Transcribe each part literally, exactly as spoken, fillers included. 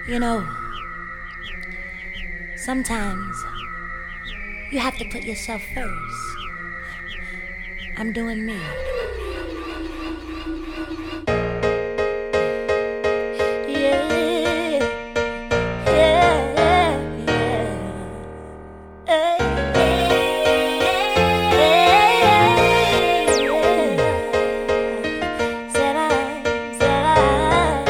You know, sometimes you have to put yourself first. I'm doing me. Yeah, yeah, yeah, yeah. Hey, hey, yeah. Said I, said I,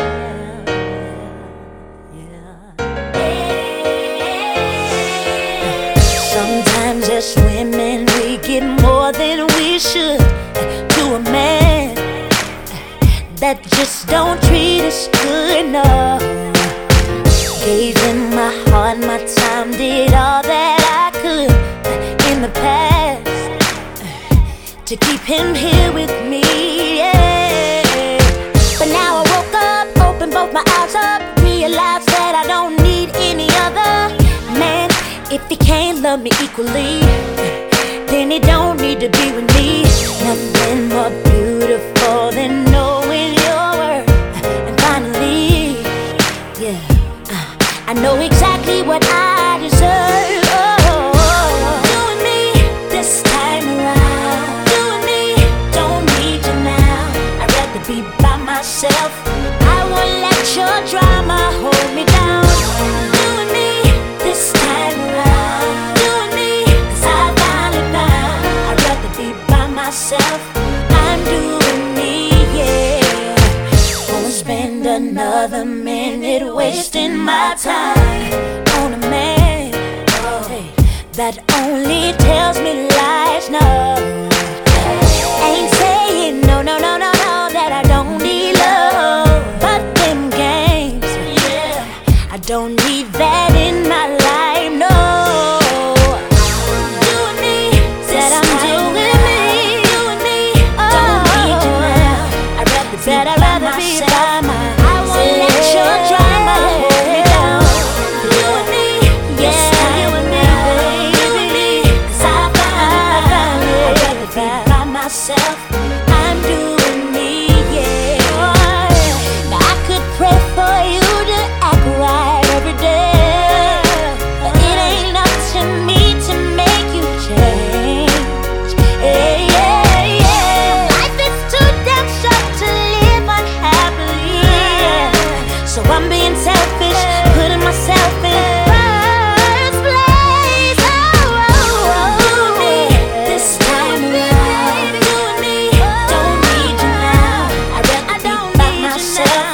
yeah. Sometimes as women we get more than we should to a man that just don't treat us good enough. Gave him my heart, my time, did all that I could in the past to keep him here with me, yeah. But now I woke up, opened both my eyes up, realized that I don't need any other man. If he can't love me equally, then he don't need to be with me. Nothing more beautiful than knowing your worth. And finally, yeah, uh, I know exactly what I deserve. Oh, doing me this time around. Doing me, don't need you now. I'd rather be by myself. I won't let your drama hold me down. Doing me this time around. Doing me, 'cause I finally found I'd rather be by myself. I'm doing me, yeah. Won't spend another minute wasting my time on a man, oh, hey, that only tells me lies. No, ain't saying no, no, no, no, no, that I don't need love, but them games, yeah, I don't need that in my life, no. Doing me, said I'm doing me, doing me, don't need you now. I'd rather be I'd rather by be myself. By my I won't let your drama hold me down. Doing me, yeah, you and me, baby. Doing me, 'cause I finally, I'd rather be by myself. I'm doing me, yeah. Now I could pray for you to act right every day, but it ain't up to me to make you change. Yeah, yeah, yeah. Life is too damn short to live unhappily, yeah. So I'm being selfish, putting myself in first place. Oh, oh, oh. Doing me this time around. Doing me, don't need you now. I'd rather be by myself.